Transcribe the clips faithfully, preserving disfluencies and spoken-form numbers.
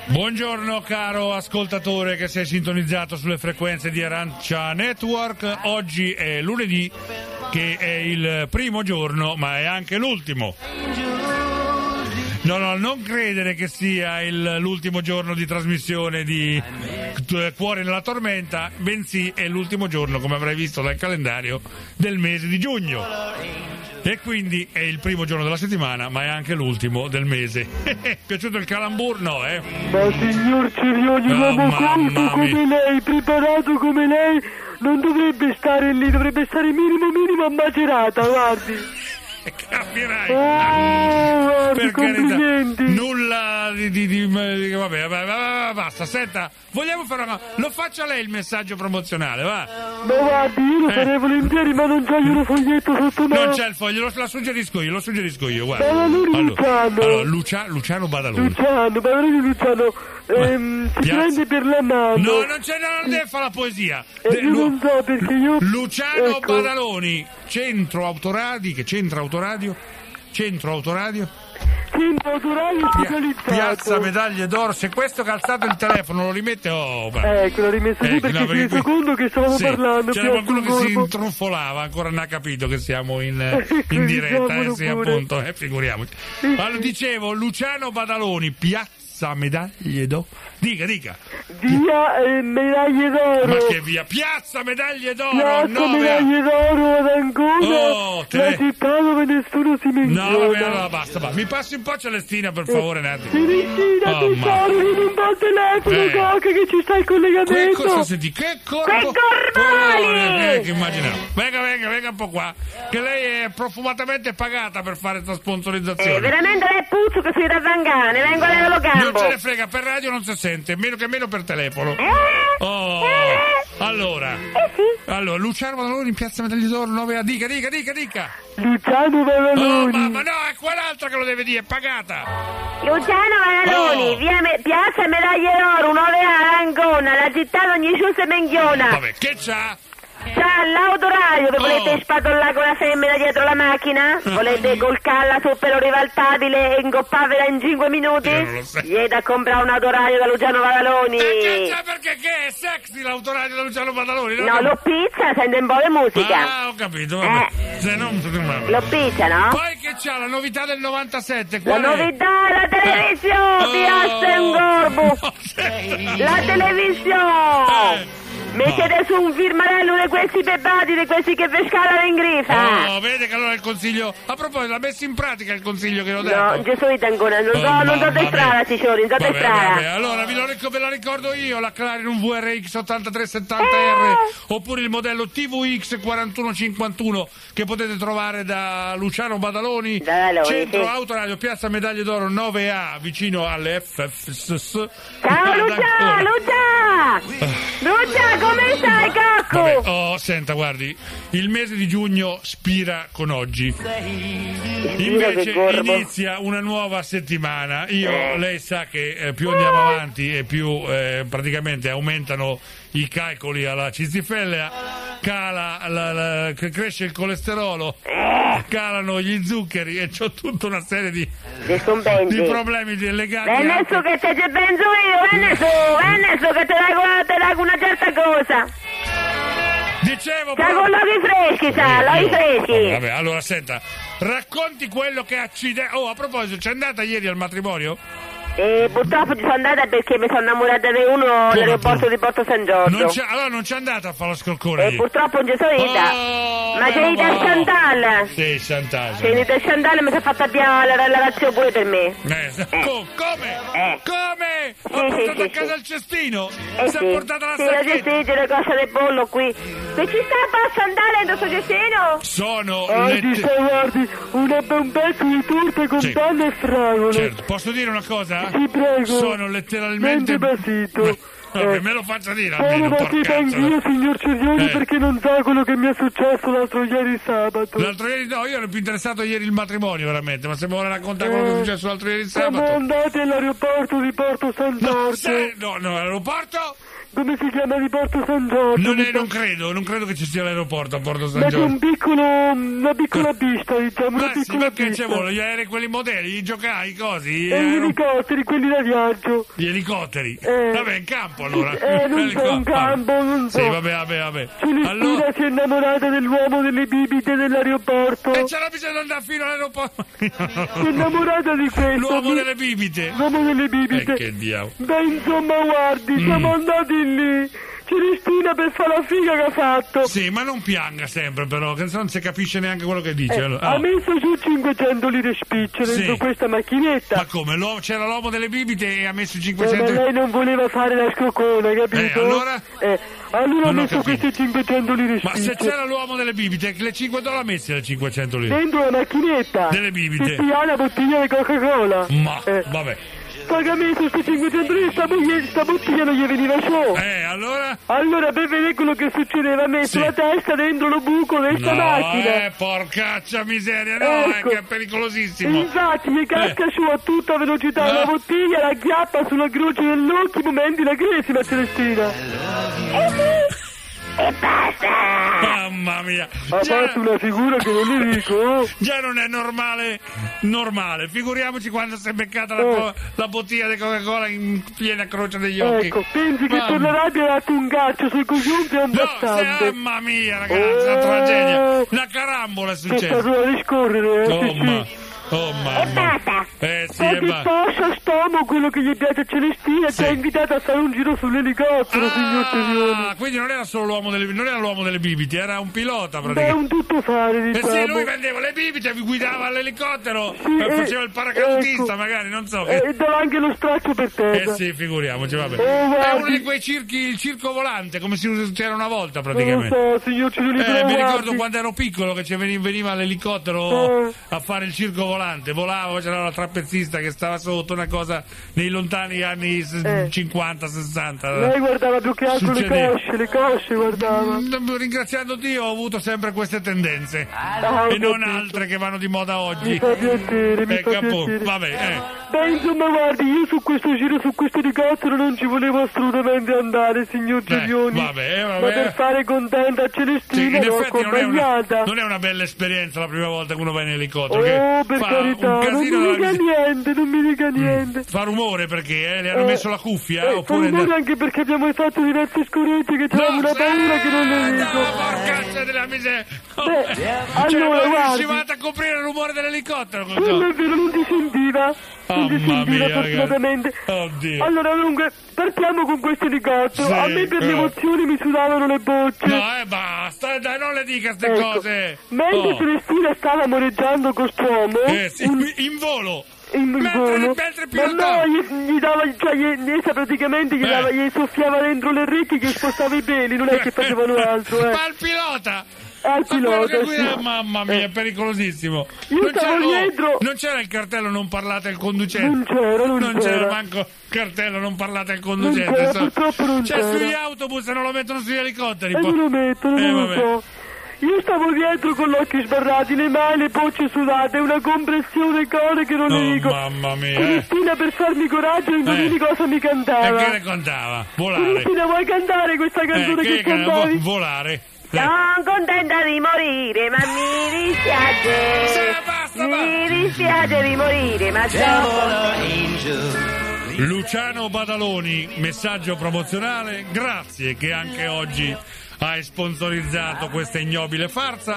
Buongiorno caro ascoltatore che sei sintonizzato sulle frequenze di Arancia Network. Oggi è lunedì, che è il primo giorno, ma è anche l'ultimo. No, no, non credere che sia il, l'ultimo giorno di trasmissione di Cuore nella Tormenta, bensì è l'ultimo giorno, come avrai visto dal calendario, del mese di giugno. E quindi è il primo giorno della settimana, ma è anche l'ultimo del mese. Piaciuto il calambur? No, eh? Ma signor Cirioni, Oh, uomo mamma colto come mia. lei, preparato come lei, non dovrebbe stare lì, dovrebbe stare minimo minimo a Macerata, guardi. Capirai. Oh, guardi, Per carità, complimenti. nulla di, di, di, di vabbè, vabbè, vabbè, basta. Senta, vogliamo fare una cosa? Lo faccia lei il messaggio promozionale, va? Ma guardi, io lo Eh. farei volentieri, ma non c'ho io un foglietto sotto me. Non c'è il foglio, lo, la suggerisco io, lo suggerisco io, guarda. Badaloni Allora, Luciano. allora Lucia, Luciano Badaloni. Luciano, Badaloni Luciano, ehm, si Piazza- prende per la mano. No, non c'è, no, non deve fare la poesia. E De- io Lu- non so perché io... Luciano ecco. Badaloni, centro autoradi, che centro autoradio? Centro autoradio? Centro autoradio Pia- specializzato. Piazza Medaglie d'Oro. Se questo calzato il telefono lo rimette, oh, ma- Ecco, l'ho rimesso lì Ecco, perché no, si è reso qui- conto che stavamo sì, parlando. c'era Piazza qualcuno che si Gorbo. intrufolava, ancora non ha capito che siamo in, Ecco, in diretta, eh, diciamolo sì, pure. appunto, eh, figuriamoci. Allora, dicevo, Luciano Badaloni, Piazza Medaglie d'Oro. Dica, dica. Via eh, Medaglie d'Oro. Ma che via? Piazza Medaglie d'Oro, Piazza nove. Medaglie d'Oro ad Ancona. Oh, te la ne- città dove nessuno si menziona. No, vabbè, allora basta, basta. Mi passi un po' Celestina, per favore, un attimo. Teresina, Oh, tesoro, vieni un po' al telefono, Eh. Cocca, che ci sta il Che collegamento. cosa senti? Che corpo? Che corpali! Oh, eh, che immaginavo. Venga, venga, venga un po' qua. Che lei è profumatamente pagata per fare questa Eh, sponsorizzazione. veramente lei è puzzo che sui da zangane, vengo a lei lo Non gambo. ce ne frega, per radio non si sente, meno che meno per telefono. Eh? Oh, Eh? allora. Eh sì. Allora, Luciano Badaloni in Piazza Medaglie d'Oro nove a. Dica, dica, dica, dica. Luciano Oh, Badaloni. mamma, no, è quell'altra che lo deve dire, è pagata. Luciano Vanaloni, Oh. via Me- Piazza Medaglie d'Oro, nove a Ancona, la città di ogni giusta e menghiona. Vabbè, che c'ha? C'ha l'autoradio che Oh. volete spatollare con la femmina dietro la macchina? Volete col calla su pelo rivaltabile e ingopparvela in cinque minuti? Io non lo so. Vieni a comprare un autoradio da Luciano Vanaloni. E che c'ha, perché che è sexy l'autoradio di Luciano Badaloni? non No, cap- lo pizza, sente un po' di musica. Ah, ho capito, vabbè. Se non... Lo pizza, no? Poi che c'ha la novità del novantasette? La Qual è? novità, la televisione, Oh. Piazza in Gorbo. No, senta. La televisione. Eh. Mettete su un firmarello di questi bebati, di questi che vi scalano in grifa. Oh, vede che allora il consiglio... A proposito, l'ha messo in pratica il consiglio che ho No, dato? non ci sono ancora, non Oh, so, non so mamma di strada, mia. signori, non so di Vabbè, vabbè, strada. allora vi lo ric- ve la ricordo io, la Clarion V R X ottantatré settanta R oppure il modello T V X quarantuno cinquantuno che potete trovare da Luciano Badaloni, Badaloni, centro sì. autoradio, Piazza Medaglie d'Oro nove A, vicino alle F F S S. Ciao Lucia, Lucia! Lucia, come stai, cacco? Vabbè, oh, senta, guardi, il mese di giugno spira con oggi. Invece che gorbo. inizia una nuova settimana. Io, Eh. lei sa che eh, più andiamo avanti e più eh, praticamente aumentano i calcoli alla cistifellea, cala la, la- che cresce il colesterolo, calano gli zuccheri e c'ho tutta una serie di, Ci sono benzi. di problemi di- legati Venne anche- su che te ci penso io, venne su, venne su che te dago, te dago una certa cosa. Dicevo C'ha però- con l'occhi freschi, sa, l'occhi freschi. Vabbè, allora senta, racconti quello che accidente. Oh, a proposito, c'è andata ieri al matrimonio? E purtroppo ci sono andata perché mi sono innamorata di uno all'aeroporto di Porto San Giorgio. Non c'è, allora non c'è andata a fare lo scolcone E ieri. purtroppo non ci sono ita. Oh, Ma c'è meno ita male. Chantal. Sì, Chantal. C'è ita Chantal e mi si è fatta avviare la relazione pure per me. Eh, sa- co- come? Eh. Come? Sì, Ho portato sì, a sì, casa sì. il cestino? Eh Si è sì, portata la sì, la sacchetta? gestione, le cose del bollo qui. Se ci sta a Chantal dentro sto gestino? Sono Ah, le... ci sta, guardi, una, un pezzo di torta con Sì. panna e fragole. Certo, posso dire una cosa? Ti prego. Sono letteralmente... Mente basito. Vabbè, Eh. me lo faccia dire Sono almeno, partita porcazzo. anch'io, signor Cerioni, Eh. perché non sa quello che mi è successo l'altro ieri sabato. L'altro ieri no, io ero più interessato ieri il matrimonio veramente, ma se mi vuole raccontare quello che è successo l'altro ieri Siamo sabato. andati all'aeroporto di Porto San No, Giorgio. se- no, no, all'aeroporto? come si chiama, di Porto San Giorgio. Non, è, non credo, non credo che ci sia l'aeroporto a Porto San Ma c'è Giorgio. un piccolo, una piccola pista, diciamo, una Ma sì, piccola perché pista. ci vuole? Gli aerei, quelli modelli, i giocai, i cosi, gli, E gli aero- elicotteri, quelli da viaggio. gli elicotteri. Eh. Vabbè, in campo allora. Eh, non c'è un campo, non so. Sì, vabbè, vabbè, vabbè. Celestina Allora, si è innamorata dell'uomo delle bibite dell'aeroporto. e c'era bisogno di andare fino all'aeroporto. Si è innamorata di questo. L'uomo mi- delle bibite. L'uomo delle Eh, bibite. che diavolo. Beh, insomma, guardi, siamo andati lì. Celestina per fare la figa che ha fatto. Sì, ma non pianga sempre però, che se no non si capisce neanche quello che dice. Eh, allora. ha Oh. messo su cinquecento lire spicce Sì. dentro questa macchinetta. Ma come? L'uomo- c'era l'uomo delle bibite e ha messo Eh, ma cinquecento... lei non voleva fare la scocona, capito? Eh, allora? Eh, allora ha Non ho messo capito. queste cinquecento lire Ma se spicce. c'era l'uomo delle bibite, le cinque dove l'ha messe le cinquecento lire? Dentro la macchinetta. Delle bibite. Si ha la bottiglia di Coca-Cola. Ma, Eh. vabbè. Poi che ha messo queste cinquecento lire, sta, bottiglia- sta bottiglia non gli veniva su. Eh, allora? Allora, per vedere quello che succedeva, ha messo Sì. la testa dentro lo buco di questa No, macchina. eh, porcaccia miseria, no, Ecco. è che è pericolosissimo. Infatti mi casca Eh. su a tutta velocità No. la bottiglia, la chiappa sulla croce dell'occhio, momenti la cresima Celestina. E basta! Mamma mia. Ha Già, fatto una figura che non le dico. già non è normale, normale. Figuriamoci quando si è beccata la, Eh. co- la bottiglia di Coca-Cola in piena croce degli occhi. Ecco, pensi che Mamma. per la rabbia ha dato un calcio sul cognome è un No, bastante. se, mamma mia, ragazzi, una tragedia. Una carambola è C'è successa. stato da riscorrere, eh, Oh, sì, ma, sì. oh E mamma. basta! Eh sì, Ma e che va. posso stomo quello che gli piace a Celestina, Sì. ci ha invitato a fare un giro sull'elicottero, signor Terioni. Ah, quindi non era solo l'uomo delle, non era l'uomo delle bibite, era un pilota Beh, è praticamente. un tuttofare, Eh diciamo. sì, lui vendeva le bibite, vi guidava l'elicottero, Sì, eh, eh, faceva il paracadutista, ecco. magari, non so. Eh, Che... E dava anche lo straccio per Eh terra. sì, figuriamoci, vabbè. Oh, È guardi. uno di quei circhi, il circo volante, come si c'era una volta Non lo praticamente. so, signor Cirino, Eh, mi ricordo guardi. quando ero piccolo che ci veni- veniva l'elicottero Eh. a fare il circo volante, volava, c'era la trappezzista che stava sotto, una cosa nei lontani anni s- Eh. cinquanta sessanta. Lei guardava più che altro le Succedeva. cosce, le cosce guardava. Mm, Ringraziando Dio ho avuto sempre queste tendenze Ah, ho e non capito. altre che vanno di moda Mi oggi. fa piacere, mi Ecco fa appunto, piacere. vabbè, eh. Beh, insomma, guardi, io su questo giro, su questo elicottero non ci volevo assolutamente andare, signor Gerioni. vabbè, eh, Ma vabbè. per fare contenta a Sì, in Celestina l'ho effetti non è, una, accompagnata. non è una bella esperienza la prima volta che uno va in elicottero. Oh, che per fa carità, un non casino mi della dica miseria. niente, non mi dica niente. Fa rumore perché eh, le hanno Eh, messo la cuffia Eh, oppure fa rumore anche perché abbiamo fatto diversi scoretti che c'avevamo una paura che non le dico. No, porcaccia della miseria. Beh, cioè, allora, non guardi. riuscivate a coprire il rumore dell'elicottero con Quello ciò. è vero, non ti sentiva. Non ti Mamma sentiva mia, fortunatamente. ragazzi. Oddio. Allora, dunque, partiamo con questo elicottero. Sì, A me per le eh. emozioni mi sudavano le bocce. No, eh, basta, dai, non le dica ste Ecco, cose. mentre Oh. Celestina stava amoreggiando quest'uomo, Eh, sì, un- in volo. in mentre- volo, mentre ma pilotava. no, gli, gli dava, cioè, gli, essa praticamente gli, Eh. dava, gli soffiava dentro le orecchie che spostava i peli, non è che facevano altro, eh. Ma il pilota. Al Ma quello pilota, che guida- sì. mamma mia, Eh. è pericolosissimo. Io non, stavo c'era, oh, dietro. non c'era il cartello non parlate al conducente. Non c'era, non c'era c'era. manco il cartello non parlate al conducente. c'era, so. purtroppo non cioè, c'era. sugli autobus non lo mettono sugli elicotteri. E poi. me lo mettono, Eh, non lo vabbè. so. Io stavo dietro con gli occhi sbarrati, le mani, le bocce sudate, una compressione core che non le Oh, dico. mamma mia. Eh. Celestina, per farmi coraggio, indovini Eh. cosa mi E cantava? che ne contava? Volare. Celestina, vuoi cantare questa Eh, canzone che che can- cantavi? vo- volare. Eh. Sono contenta di morire, ma mi dispiace. Sì, basta, Mi dispiace di morire, ma dopo... Luciano Badaloni, messaggio promozionale, grazie che anche oggi hai sponsorizzato questa ignobile farsa.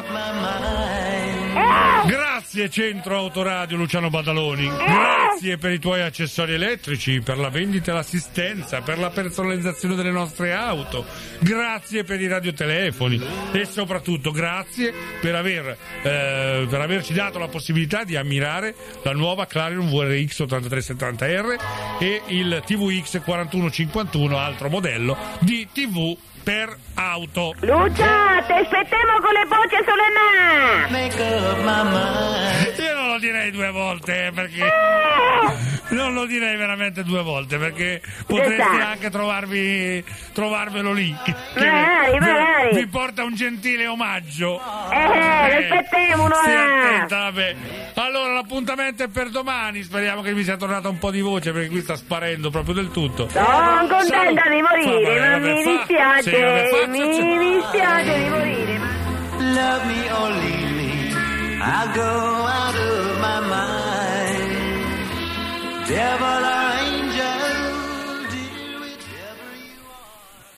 Grazie Centro Autoradio Luciano Badaloni, grazie per i tuoi accessori elettrici, per la vendita e l'assistenza, per la personalizzazione delle nostre auto, grazie per i radiotelefoni e soprattutto grazie per, aver, eh, per averci dato la possibilità di ammirare la nuova Clarion V R X ottantatré settanta R e il T V X quarantuno cinquantuno, altro modello di tivù per auto. Lucia, ti aspettiamo con le bocce sulle mani. Io non lo lo direi due volte, perché non lo direi veramente due volte, perché potresti Esatto. anche trovarvi trovarvelo lì, che Magari, vi, magari. vi porta un gentile omaggio. Eh, aspettiamo un'ora. Stia attenta, vabbè. Allora l'appuntamento è per domani, speriamo che mi sia tornata un po' di voce, perché qui sta sparendo proprio del tutto. Sono contenta Salu- di morire, Vabbè, ma vabbè, mi fa- dispiace, sì, vabbè, faccia- mi dispiace di morire. ma- Love me or leave me, I'll go out of my mind. Devil,